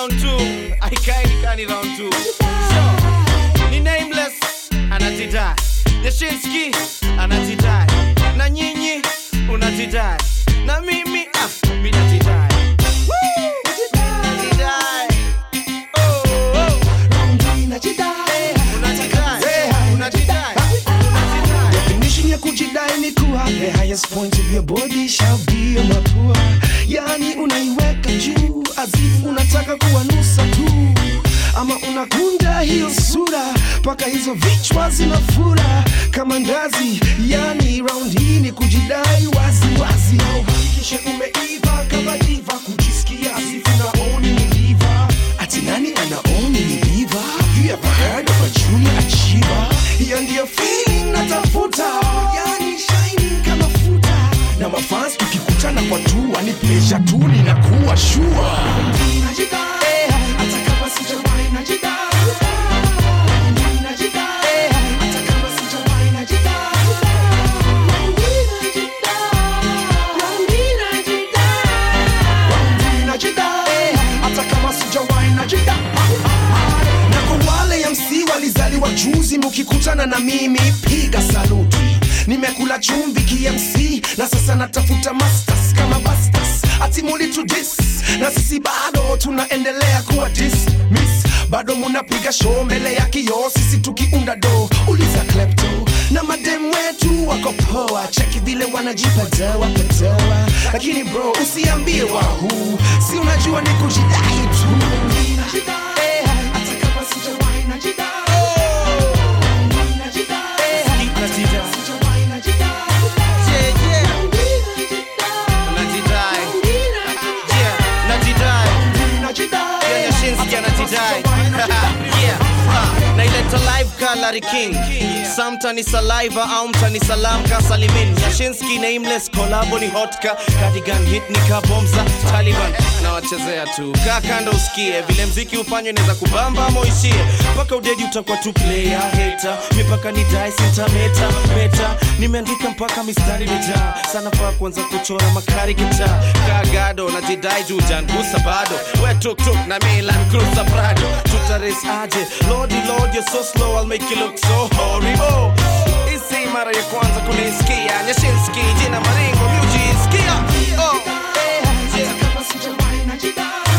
round 2. Aikani round 2. So, ni nameless anatidai. Nyashinski anatidai. Na nyinyi unatidai. Na mimi mimi natidai. Kujidai ni kuwa the highest point of your body shall be your mapua. Yani unaiweka juu azifu unataka kuwa nusa tu, ama unakunja hiyo sura paka hizo vichwa zinafura kama ndazi. Yani round hii ni kujidai wazi wazi, au hakikisha umeiva kama diva, kujisikia azifu naoni ni diva. Ati nani anaoni ni diva? Have you ever heard of a junior achiever? Hiyo ndiyo feeling natafuta, yani shining kama futa. Na mafans tukikutana kwa tua ni pleasure tu, ninakuwa sure. Najidai, hata kama sijawahi najidai. Najidai, hata kama sijawahi najidai. Najidai, hata kama sijawahi najidai. Na kwa wale MC walizaliwa juzi, mukikutana na mimi piga saluti. Nimekula chumvi KMC na sasa natafuta masters kama bastas. Ati muli to this na sisi bado tunaendelea kuwa dismiss. Bado munapiga show mbele ya kioo, sisi tukiunda do. Uliza klepto na madem wetu wako poa, cheki vile wanajipa dawa padawa. Lakini bro usiambie wahu, si unajua ni kujidai tu. Najidai, hata kama sijawahi najidai. Naileta live ka Larry King. Samtani saliva au mtani salam ka Salimin. Yashinsky nameless collabo ni hotka. Cardigan hit ni ka bombza Taliban. Na wachezea tu kaa kando usikie vile mziki ufanywe neza kubamba ama uishie. Paka udedi utakuwa tu player hater. Mipaka ni dice intameta meta. Nimeandika mpaka mistari mijaa. Sana faa kwanza kuchora makari gitaa. Kagado na jidai juu jangusa bado. We tuk na Milan Cruiser Prado. Tutares aje Lordy Lord you're so slow I'll make you look so horrible. Isi mara ya kwanza kunisikia. Nyashinski jina maringo miujisikia. Hata kama sijawahi najidai.